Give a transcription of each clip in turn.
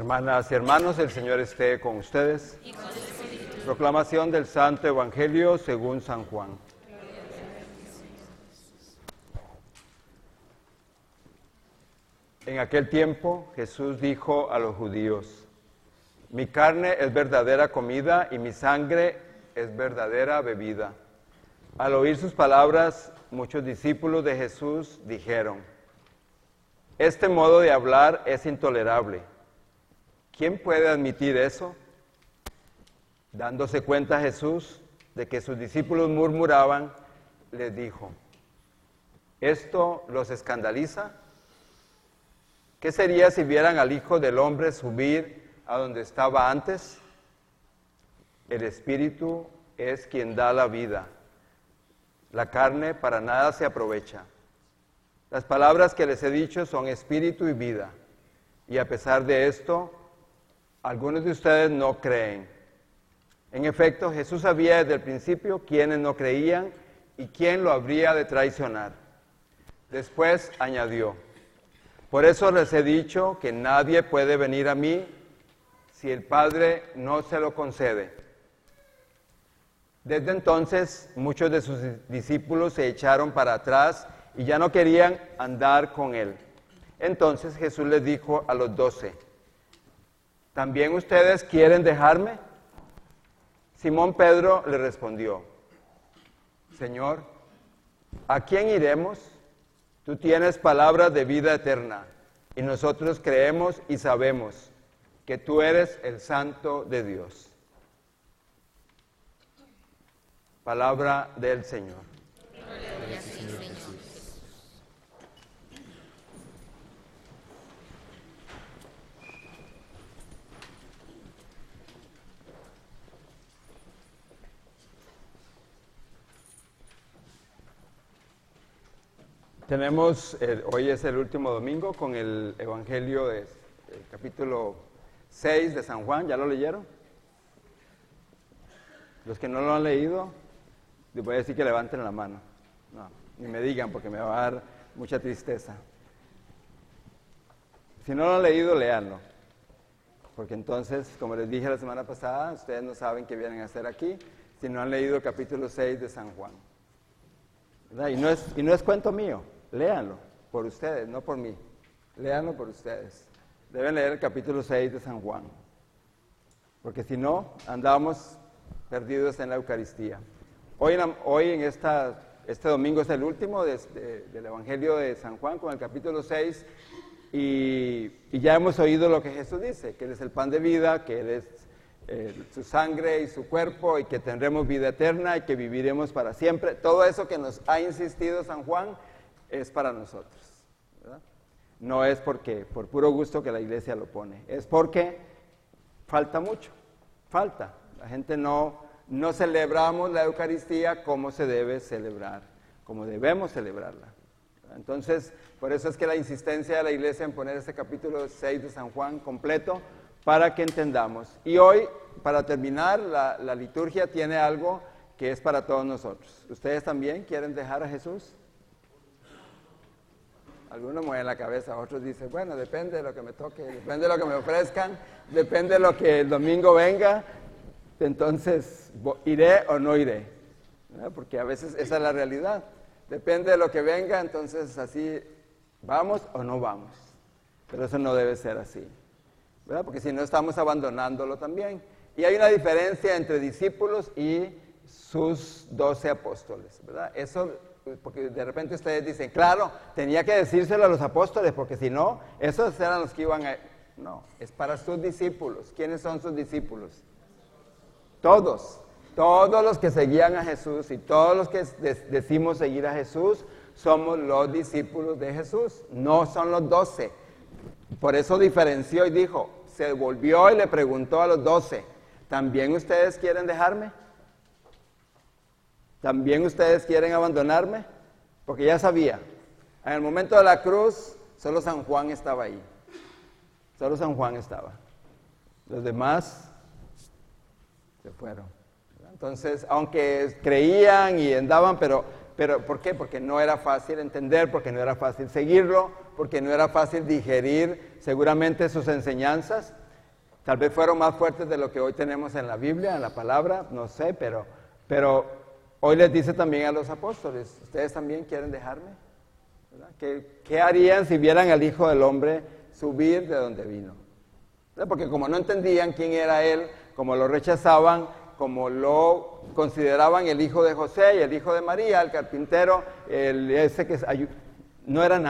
Hermanas y hermanos, el Señor esté con ustedes. Proclamación del Santo Evangelio según San Juan. En aquel tiempo Jesús dijo a los judíos: mi carne es verdadera comida y mi sangre es verdadera bebida. Al oír sus palabras, muchos discípulos de Jesús dijeron: este modo de hablar es intolerable. ¿Quién puede admitir eso? Dándose cuenta Jesús de que sus discípulos murmuraban, les dijo: ¿esto los escandaliza? ¿Qué sería si vieran al Hijo del Hombre subir a donde estaba antes? El Espíritu es quien da la vida. La carne para nada se aprovecha. Las palabras que les he dicho son espíritu y vida. Y a pesar de esto, algunos de ustedes no creen. En efecto, Jesús sabía desde el principio quiénes no creían y quién lo habría de traicionar. Después añadió: por eso les he dicho que nadie puede venir a mí si el Padre no se lo concede. Desde entonces, muchos de sus discípulos se echaron para atrás y ya no querían andar con él. Entonces Jesús les dijo a los 12: ¿también ustedes quieren dejarme? Simón Pedro le respondió: Señor, ¿a quién iremos? Tú tienes palabras de vida eterna, y nosotros creemos y sabemos que tú eres el Santo de Dios. Palabra del Señor. Gloria a ti, Señor Jesús. Hoy es el último domingo con el Evangelio del capítulo 6 de San Juan. ¿Ya lo leyeron? Los que no lo han leído, les voy a decir que levanten la mano. No, ni me digan porque me va a dar mucha tristeza. Si no lo han leído, léanlo. Porque entonces, como les dije la semana pasada, ustedes no saben qué vienen a hacer aquí si no han leído el capítulo 6 de San Juan. ¿Verdad? Y no es cuento mío. Léanlo por ustedes, no por mí. Léanlo por ustedes. Deben leer el capítulo 6 de San Juan. Porque si no, andamos perdidos en la Eucaristía. Hoy en este domingo es el último del Evangelio de San Juan con el capítulo 6 y ya hemos oído lo que Jesús dice, que Él es el pan de vida, que Él es su sangre y su cuerpo y que tendremos vida eterna y que viviremos para siempre. Todo eso que nos ha insistido San Juan es para nosotros, ¿verdad? No es por puro gusto que la iglesia lo pone, es porque falta mucho, falta. La gente no celebramos la Eucaristía como se debe celebrar, como debemos celebrarla. Entonces, por eso es que la insistencia de la iglesia en poner este capítulo 6 de San Juan completo para que entendamos. Y hoy, para terminar, la liturgia tiene algo que es para todos nosotros. ¿Ustedes también quieren dejar a Jesús? Algunos mueven la cabeza, otros dicen, bueno, depende de lo que me toque, depende de lo que me ofrezcan, depende de lo que el domingo venga, entonces iré o no iré, ¿verdad? Porque a veces esa es la realidad, depende de lo que venga, entonces así vamos o no vamos, pero eso no debe ser así, ¿verdad? Porque si no estamos abandonándolo también. Y hay una diferencia entre discípulos y sus 12 apóstoles, ¿verdad? Eso, porque de repente ustedes dicen, claro, tenía que decírselo a los apóstoles, porque si no, esos eran los que iban a... No, es para sus discípulos. ¿Quiénes son sus discípulos? Todos los que seguían a Jesús y todos los que decimos seguir a Jesús, somos los discípulos de Jesús, no son los 12. Por eso diferenció y dijo, se volvió y le preguntó a los 12, ¿también ustedes quieren dejarme? ¿También ustedes quieren abandonarme? Porque ya sabía, en el momento de la cruz, solo San Juan estaba ahí. Solo San Juan estaba. Los demás se fueron. Entonces, aunque creían y andaban, pero ¿por qué? Porque no era fácil entender, porque no era fácil seguirlo, porque no era fácil digerir seguramente sus enseñanzas. Tal vez fueron más fuertes de lo que hoy tenemos en la Biblia, en la palabra, no sé, pero hoy les dice también a los apóstoles, ¿ustedes también quieren dejarme? ¿Verdad? ¿Qué harían si vieran al Hijo del Hombre subir de donde vino? ¿Verdad? Porque como no entendían quién era Él, como lo rechazaban, como lo consideraban el hijo de José y el hijo de María, el carpintero, no era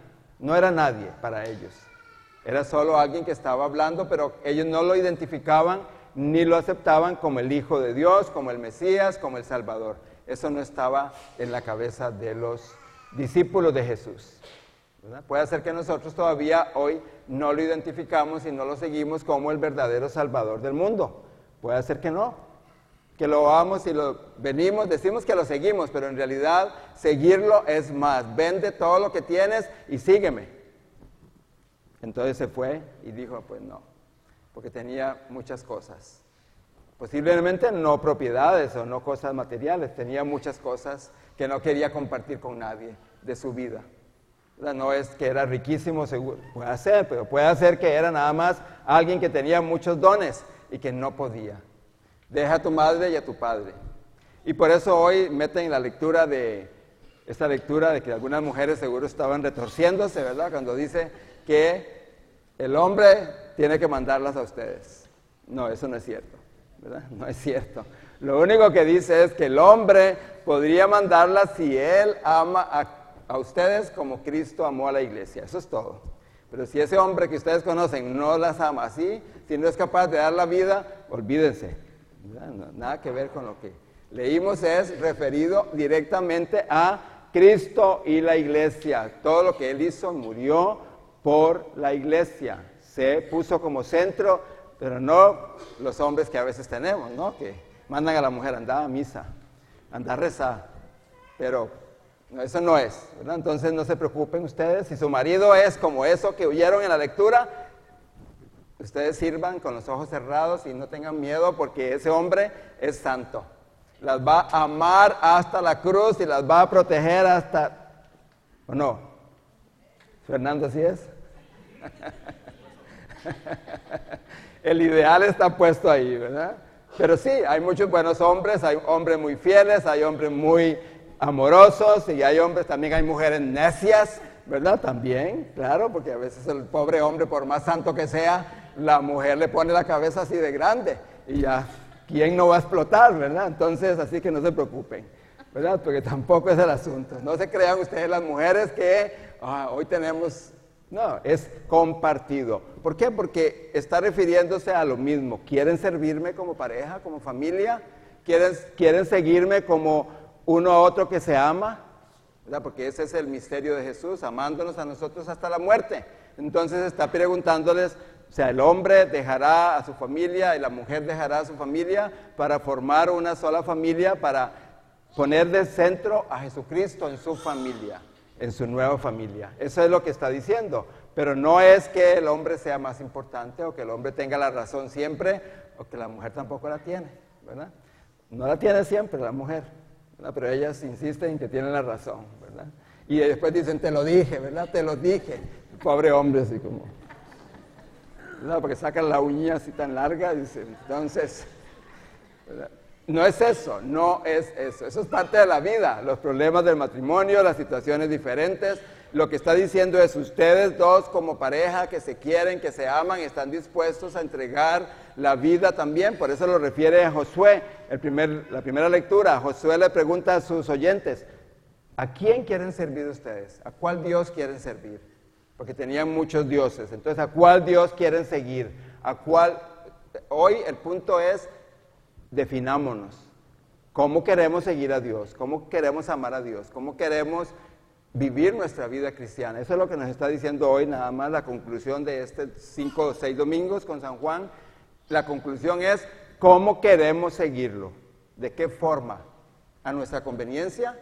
nadie para ellos. Era solo alguien que estaba hablando, pero ellos no lo identificaban ni lo aceptaban como el Hijo de Dios, como el Mesías, como el Salvador. Eso no estaba en la cabeza de los discípulos de Jesús. ¿Verdad? Puede ser que nosotros todavía hoy no lo identificamos y no lo seguimos como el verdadero Salvador del mundo. Puede ser que no, que lo vamos y lo venimos, decimos que lo seguimos, pero en realidad seguirlo es más. Vende todo lo que tienes y sígueme. Entonces se fue y dijo, pues no, porque tenía muchas cosas. Posiblemente no propiedades o no cosas materiales, tenía muchas cosas que no quería compartir con nadie de su vida. No es que era riquísimo, seguro, puede ser, pero puede ser que era nada más alguien que tenía muchos dones y que no podía. Deja a tu madre y a tu padre. Y por eso hoy meten la lectura de, esta lectura de que algunas mujeres seguro estaban retorciéndose, ¿verdad? Cuando dice que el hombre tiene que mandarlas a ustedes. No, eso no es cierto, ¿verdad? No es cierto. Lo único que dice es que el hombre podría mandarlas si él ama a ustedes como Cristo amó a la iglesia. Eso es todo. Pero si ese hombre que ustedes conocen no las ama así, si no es capaz de dar la vida, olvídense. No, nada que ver con lo que leímos, es referido directamente a Cristo y la iglesia. Todo lo que Él hizo, murió por la iglesia. Se puso como centro, pero no los hombres que a veces tenemos, ¿no? Que mandan a la mujer a andar a misa, a andar a rezar. Pero no, eso no es, ¿verdad? Entonces no se preocupen ustedes. Si su marido es como eso que oyeron en la lectura, ustedes sirvan con los ojos cerrados y no tengan miedo porque ese hombre es santo. Las va a amar hasta la cruz y las va a proteger hasta... ¿O no? Fernando, ¿así es? El ideal está puesto ahí, ¿verdad? Pero sí, hay muchos buenos hombres, hay hombres muy fieles, hay hombres muy amorosos y hay hombres, también hay mujeres necias, ¿verdad? También, claro, porque a veces el pobre hombre, por más santo que sea, la mujer le pone la cabeza así de grande y ya, ¿quién no va a explotar, verdad? Entonces, así que no se preocupen, ¿verdad? Porque tampoco es el asunto. No se crean ustedes las mujeres que hoy tenemos... No, es compartido. ¿Por qué? Porque está refiriéndose a lo mismo. ¿Quieren servirme como pareja, como familia? ¿Quieren seguirme como uno a otro que se ama? ¿Verdad? Porque ese es el misterio de Jesús, amándonos a nosotros hasta la muerte. Entonces está preguntándoles, o sea, el hombre dejará a su familia y la mujer dejará a su familia para formar una sola familia, para poner de centro a Jesucristo en su familia, en su nueva familia. Eso es lo que está diciendo. Pero no es que el hombre sea más importante o que el hombre tenga la razón siempre o que la mujer tampoco la tiene, ¿verdad? No la tiene siempre la mujer, ¿verdad? Pero ellas insisten en que tienen la razón, ¿verdad? Y después dicen, te lo dije, ¿verdad? Te lo dije. Pobre hombre, así como... ¿verdad? Porque sacan la uña así tan larga, dicen, entonces... ¿verdad? No es eso, no es eso. Eso es parte de la vida, los problemas del matrimonio, las situaciones diferentes. Lo que está diciendo es, ustedes dos como pareja que se quieren, que se aman, están dispuestos a entregar la vida también. Por eso lo refiere a Josué, la primera lectura. Josué le pregunta a sus oyentes, ¿a quién quieren servir ustedes? ¿A cuál Dios quieren servir? Porque tenían muchos dioses. Entonces, ¿a cuál Dios quieren seguir? ¿A cuál? Hoy el punto es, definámonos. ¿Cómo queremos seguir a Dios? ¿Cómo queremos amar a Dios? ¿Cómo queremos vivir nuestra vida cristiana? Eso es lo que nos está diciendo hoy, nada más la conclusión de 5 o 6 domingos con San Juan. La conclusión es, ¿cómo queremos seguirlo? ¿De qué forma? ¿A nuestra conveniencia?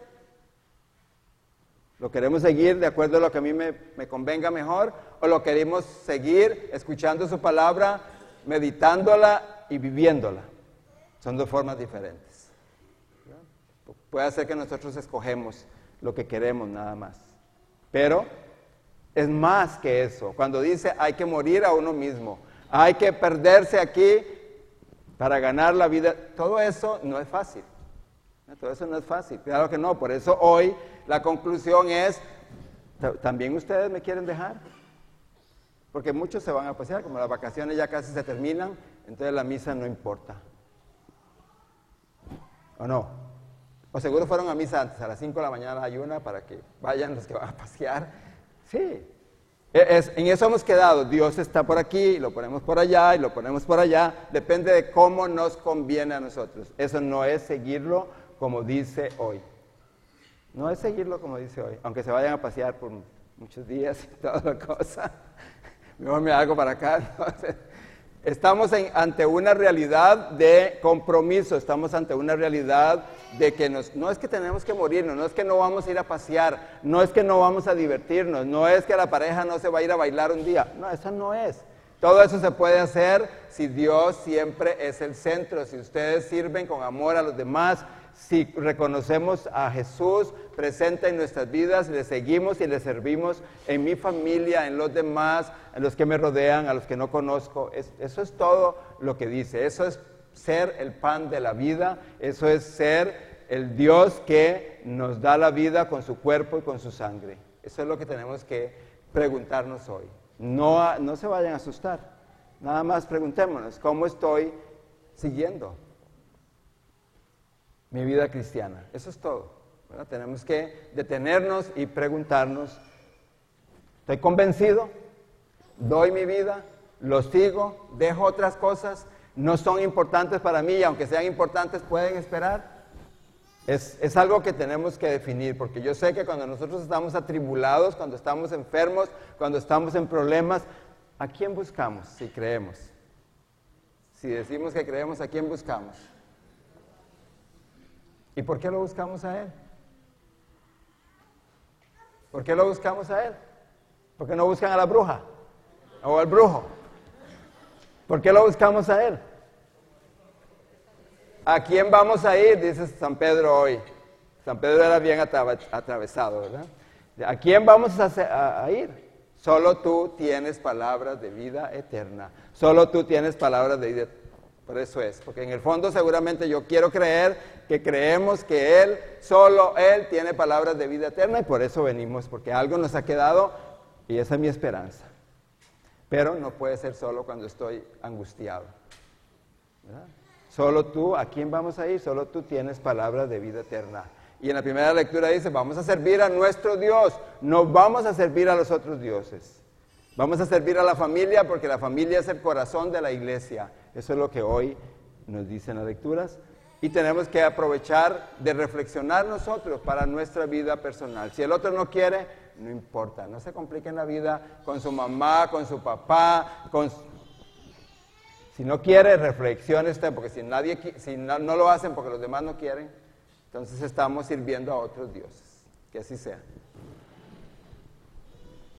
¿Lo queremos seguir de acuerdo a lo que a mí me convenga mejor? ¿O lo queremos seguir escuchando su palabra, meditándola y viviéndola? Son dos formas diferentes. Puede ser que nosotros escogemos lo que queremos nada más. Pero es más que eso. Cuando dice hay que morir a uno mismo, hay que perderse aquí para ganar la vida. Todo eso no es fácil. Todo eso no es fácil, claro que no. Por eso hoy la conclusión es, ¿también ustedes me quieren dejar? Porque muchos se van a pasear, como las vacaciones ya casi se terminan, entonces la misa no importa. ¿O no? O seguro fueron a misa antes, a las 5 de la mañana hay una para que vayan los que van a pasear. Sí, en eso hemos quedado. Dios está por aquí, lo ponemos por allá y lo ponemos por allá. Depende de cómo nos conviene a nosotros. Eso no es seguirlo como dice hoy. No es seguirlo como dice hoy, aunque se vayan a pasear por muchos días y toda la cosa. Mejor me hago para acá. Entonces, estamos ante una realidad de compromiso, estamos ante una realidad de que no es que tenemos que morirnos, no es que no vamos a ir a pasear, no es que no vamos a divertirnos, no es que la pareja no se va a ir a bailar un día. No, eso no es. Todo eso se puede hacer si Dios siempre es el centro, si ustedes sirven con amor a los demás, si reconocemos a Jesús presente en nuestras vidas, le seguimos y le servimos en mi familia, en los demás, en los que me rodean, a los que no conozco. Eso es todo lo que dice. Eso es ser el pan de la vida. Eso es ser el Dios que nos da la vida con su cuerpo y con su sangre. Eso es lo que tenemos que preguntarnos hoy. No se vayan a asustar. Nada más preguntémonos, ¿cómo estoy siguiendo mi vida cristiana? Eso es todo, ¿verdad? Tenemos que detenernos y preguntarnos, ¿estoy convencido? ¿Doy mi vida? ¿Lo sigo? ¿Dejo otras cosas? ¿No son importantes para mí y aunque sean importantes pueden esperar? Es algo que tenemos que definir, porque yo sé que cuando nosotros estamos atribulados, cuando estamos enfermos, cuando estamos en problemas, ¿a quién buscamos si creemos? Si decimos que creemos, ¿a quién buscamos? ¿Y por qué lo buscamos a Él? ¿Por qué lo buscamos a Él? ¿Por qué no buscan a la bruja? ¿O al brujo? ¿Por qué lo buscamos a Él? ¿A quién vamos a ir? Dice San Pedro hoy. San Pedro era bien atravesado, ¿verdad? ¿A quién vamos a ir? Solo tú tienes palabras de vida eterna. Solo tú tienes palabras de vida eterna. Por eso es, porque en el fondo seguramente yo quiero creer que creemos que Él, solo Él tiene palabras de vida eterna y por eso venimos, porque algo nos ha quedado y esa es mi esperanza. Pero no puede ser solo cuando estoy angustiado, ¿verdad? Solo tú, ¿a quién vamos a ir? Solo tú tienes palabras de vida eterna. Y en la primera lectura dice, vamos a servir a nuestro Dios, no vamos a servir a los otros dioses. Vamos a servir a la familia porque la familia es el corazón de la iglesia. Eso es lo que hoy nos dicen las lecturas. Y tenemos que aprovechar de reflexionar nosotros para nuestra vida personal. Si el otro no quiere, no importa. No se compliquen la vida con su mamá, con su papá. Si no quiere, reflexione usted, porque si no lo hacen porque los demás no quieren, entonces estamos sirviendo a otros dioses. Que así sea.